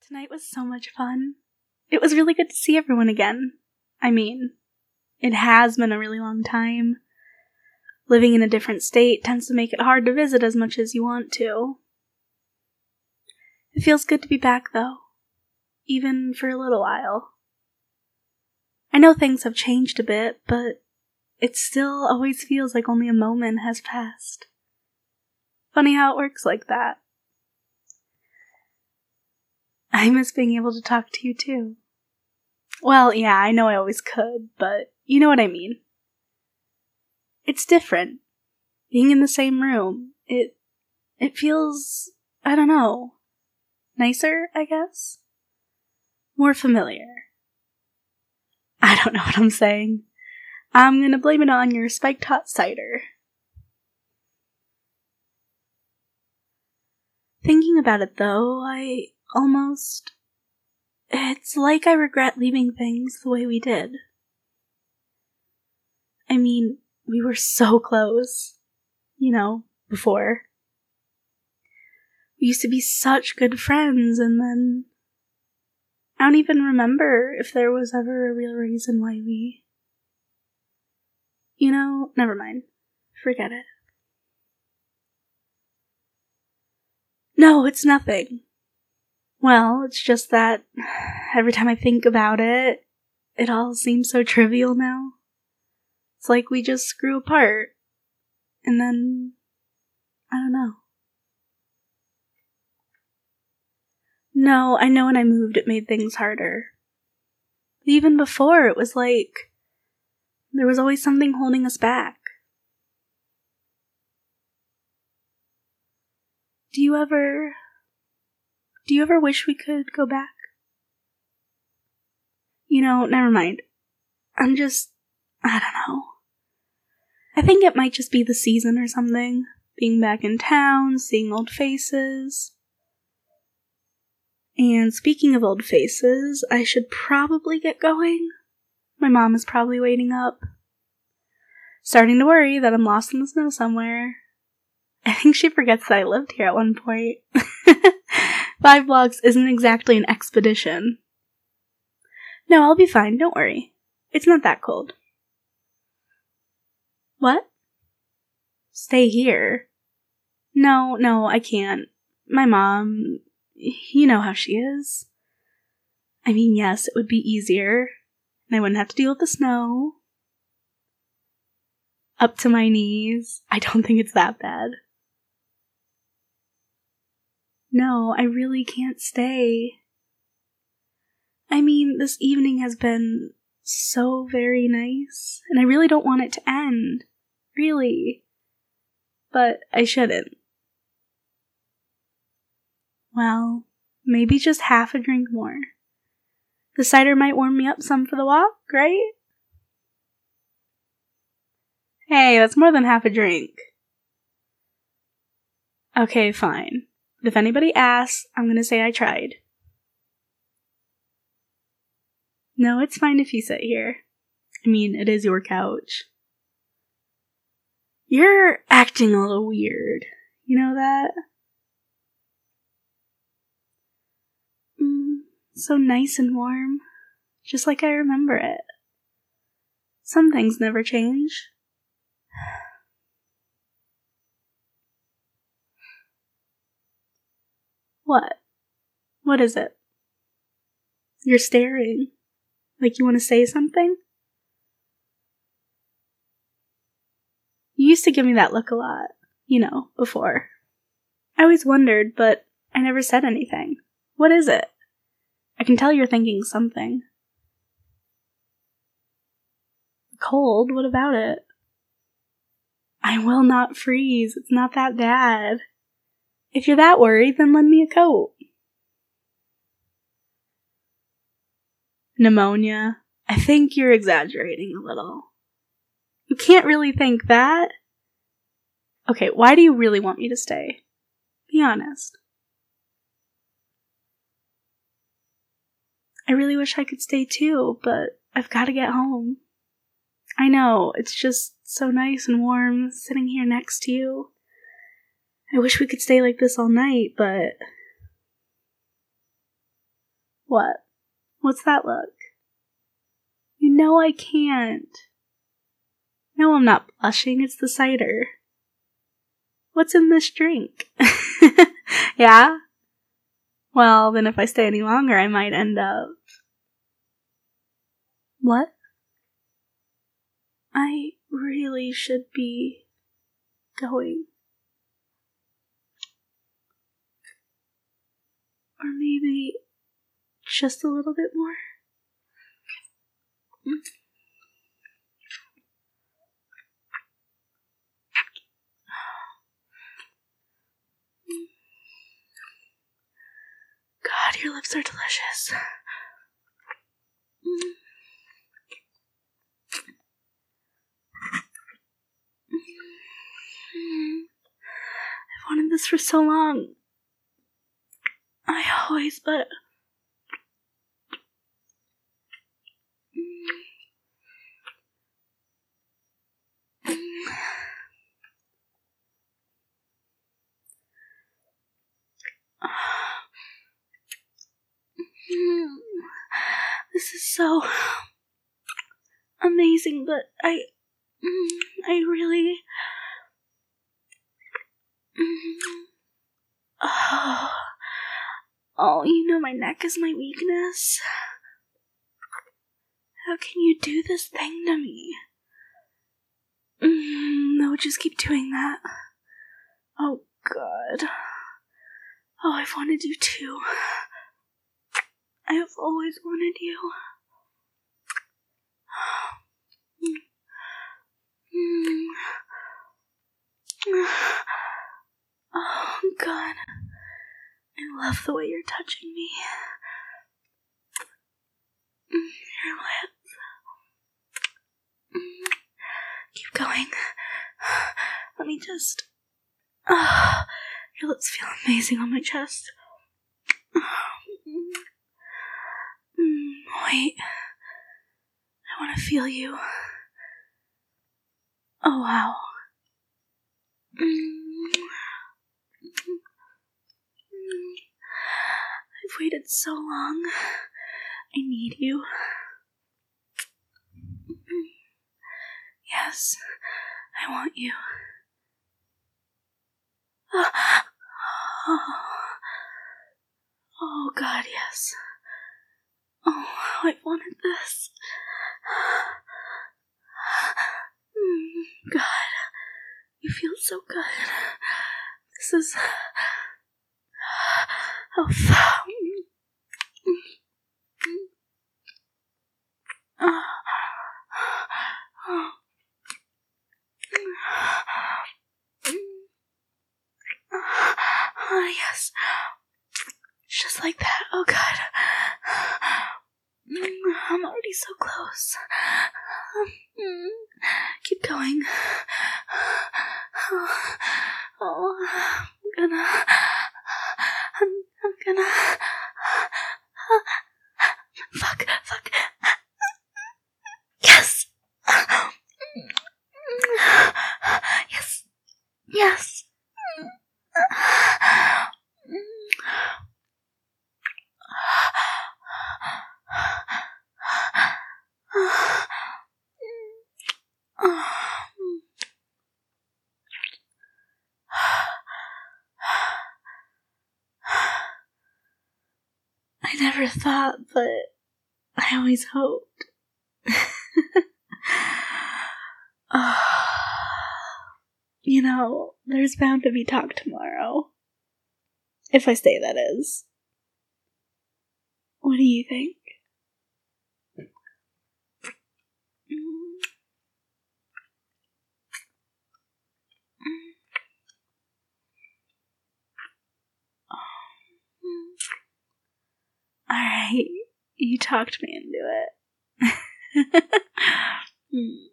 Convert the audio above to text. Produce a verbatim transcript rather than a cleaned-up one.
Tonight was so much fun. It was really good to see everyone again. I mean, it has been a really long time. Living in a different state tends to make it hard to visit as much as you want to. It feels good to be back, though. Even for a little while. I know things have changed a bit, but it still always feels like only a moment has passed. Funny how it works like that. I miss being able to talk to you, too. Well, yeah, I know I always could, but you know what I mean. It's different. Being in the same room, it, it feels, I don't know, nicer, I guess? More familiar. I don't know what I'm saying. I'm gonna blame it on your spiked hot cider. Thinking about it, though, I almost... It's like I regret leaving things the way we did. I mean, we were so close, you know, before. We used to be such good friends, and then... I don't even remember if there was ever a real reason why we... You know, never mind. Forget it. No, it's nothing. Well, it's just that every time I think about it, it all seems so trivial now. It's like we just grew apart. And then, I don't know. No, I know when I moved it made things harder. But even before, it was like there was always something holding us back. Do you ever... Do you ever wish we could go back? You know, never mind. I'm just... I don't know. I think it might just be the season or something. Being back in town, seeing old faces. And speaking of old faces, I should probably get going. My mom is probably waiting up. Starting to worry that I'm lost in the snow somewhere. I think she forgets that I lived here at one point. Five blocks isn't exactly an expedition. No, I'll be fine, don't worry. It's not that cold. What? Stay here? No, no, I can't. My mom, you know how she is. I mean, yes, it would be easier, and I wouldn't have to deal with the snow. Up to my knees. I don't think it's that bad. No, I really can't stay. I mean, this evening has been so very nice, and I really don't want it to end. Really. But I shouldn't. Well, maybe just half a drink more. The cider might warm me up some for the walk, right? Hey, that's more than half a drink. Okay, fine. But if anybody asks, I'm gonna say I tried. No, it's fine if you sit here. I mean, it is your couch. You're acting a little weird. You know that? Mm, so nice and warm. Just like I remember it. Some things never change. What? What is it? You're staring. Like you want to say something? You used to give me that look a lot. You know, before. I always wondered, but I never said anything. What is it? I can tell you're thinking something. Cold? What about it? I will not freeze. It's not that bad. If you're that worried, then lend me a coat. Pneumonia? I think you're exaggerating a little. You can't really think that. Okay, why do you really want me to stay? Be honest. I really wish I could stay too, but I've got to get home. I know, it's just so nice and warm sitting here next to you. I wish we could stay like this all night, but What? What's that look? You know I can't. No, I'm not blushing. It's the cider. What's in this drink? Yeah? Well, then if I stay any longer, I might end up... What? I really should be going. Or maybe just a little bit more. God, your lips are delicious. I've wanted this for so long. I always, but... This is so amazing, but I, I really, oh, oh, you know my neck is my weakness. How can you do this thing to me? No, just keep doing that. Oh, God. Oh, I've wanted you too. I have always wanted you. Oh, God. I love the way you're touching me. Your lips. Keep going. Let me just... Oh, your lips feel amazing on my chest. Wait. I want to feel you. Oh, wow. I've waited so long. I need you. Yes, I want you. Oh, oh God, yes. Oh, I wanted this. God, you feel so good. This is... Oh, oh. Oh, yes. Just like that. Oh, God. I'm already so close. Keep going. Oh, oh I'm gonna... I'm, I'm gonna... Fuck, fuck. Yes! Yes. Yes. I never thought, but I always hoped. Oh, you know, there's bound to be talk tomorrow. If I stay, that is. What do you think? Alright, you talked me into it.